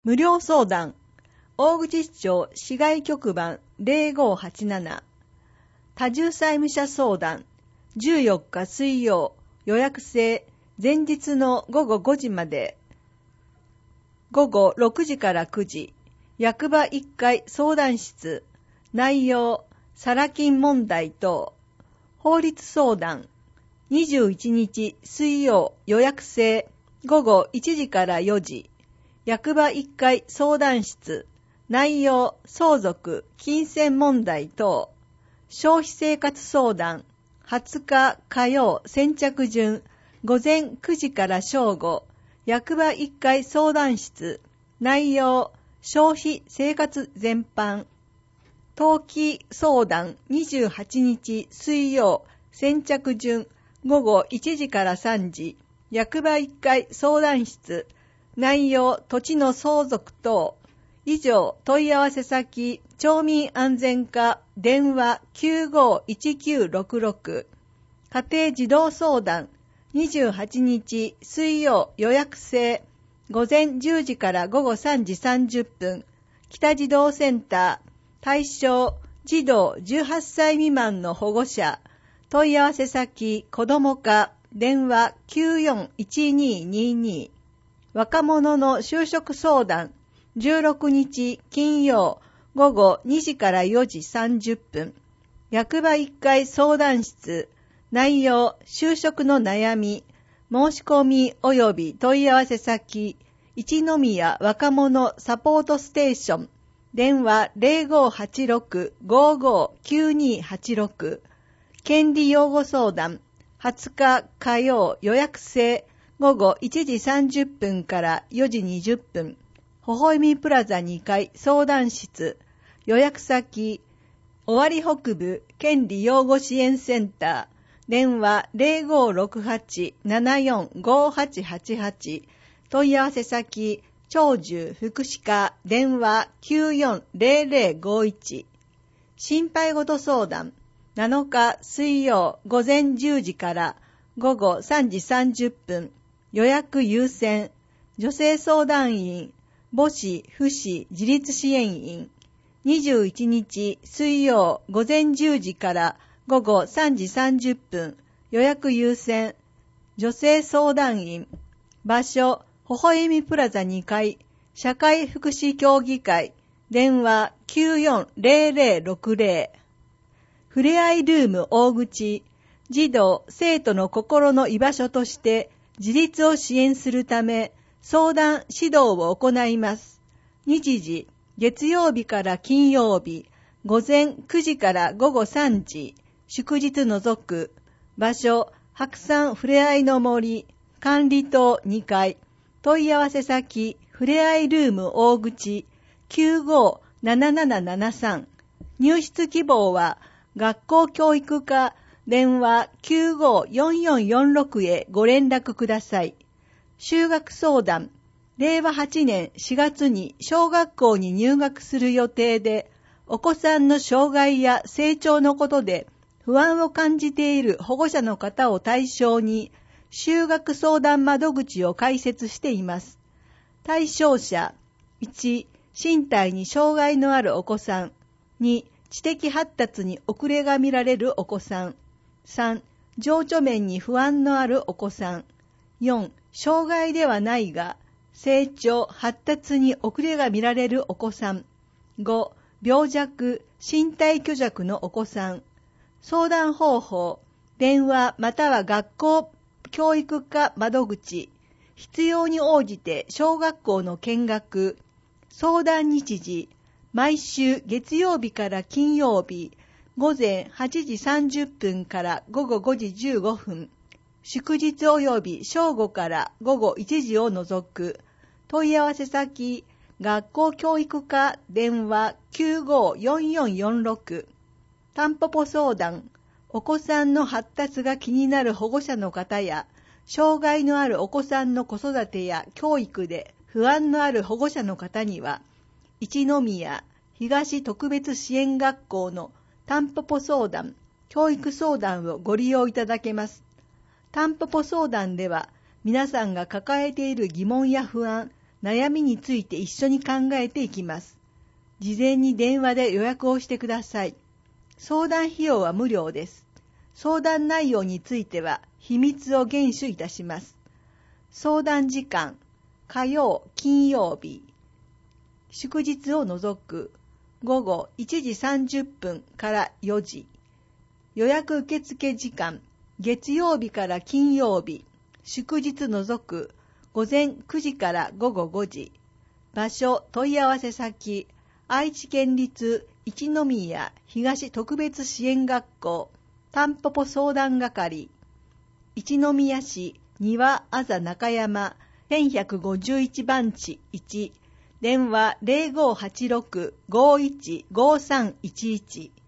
無料相談、大口市長市外局番0587、多重債務者相談、14日水曜、予約制、前日の午後5時まで、午後6時から9時、役場1階相談室、内容、サラ金問題等、法律相談、21日水曜予約制、午後1時から4時、役場1階相談室、内容、相続、金銭問題等、消費生活相談、20日火曜先着順、午前9時から正午、役場1階相談室、内容、消費生活全般、登記相談28日水曜先着順、午後1時から3時、役場1階相談室、内容、土地の相続等、以上、問い合わせ先、町民安全課、電話951966、家庭児童相談、28日水曜予約制、午前10時から午後3時30分、北児童センター、対象、児童18歳未満の保護者、問い合わせ先、子ども課、電話941222、若者の就職相談、16日金曜午後2時から4時30分、役場1階相談室、内容、就職の悩み、申し込み及び問い合わせ先、一宮若者サポートステーション、電話0586-559286、権利擁護相談、20日火曜予約制、午後1時30分から4時20分、微笑みプラザ2階相談室、予約先、尾張北部権利擁護支援センター、電話0568-745888、問い合わせ先、長寿福祉課、電話940051、心配事相談、7日水曜午前10時から午後3時30分、予約優先、女性相談員、母子父子自立支援員、21日水曜午前10時から午後3時30分、予約優先、女性相談員、場所、微笑みプラザ2階、社会福祉協議会、電話940060、ふれあいルーム大口、児童、生徒の心の居場所として自立を支援するため、相談指導を行います。日時、月曜日から金曜日、午前9時から午後3時、祝日除く。場所、白山ふれあいの森、管理棟2階。問い合わせ先、ふれあいルーム大口、957773。入室希望は、学校教育課、電話954446へご連絡ください。就学相談、令和8年4月に小学校に入学する予定で、お子さんの障害や成長のことで不安を感じている保護者の方を対象に、就学相談窓口を開設しています。対象者、1、身体に障害のあるお子さん、2、知的発達に遅れが見られるお子さん、3、情緒面に不安のあるお子さん、4、障害ではないが、成長、発達に遅れが見られるお子さん、5、病弱、身体虚弱のお子さん。相談方法、電話または学校教育課窓口、必要に応じて小学校の見学、相談日時、毎週月曜日から金曜日、午前8時30分から午後5時15分、祝日及び正午から午後1時を除く。問い合わせ先、学校教育課電話954446。タンポポ相談、お子さんの発達が気になる保護者の方や、障害のあるお子さんの子育てや教育で不安のある保護者の方には、一宮東特別支援学校のタンポポ相談、教育相談をご利用いただけます。タンポポ相談では、皆さんが抱えている疑問や不安、 悩みについて一緒に考えていきます。事前に電話で予約をしてください。相談費用は無料です。相談内容については秘密を厳守いたします。相談時間、火曜、金曜日、祝日を除く午後1時30分から4時。予約受付時間、月曜日から金曜日、祝日除く午前9時から午後5時。場所、問い合わせ先、愛知県立一宮東特別支援学校たんぽぽ相談係、一宮市庭あざ中山1151番地1、電話 0586-515311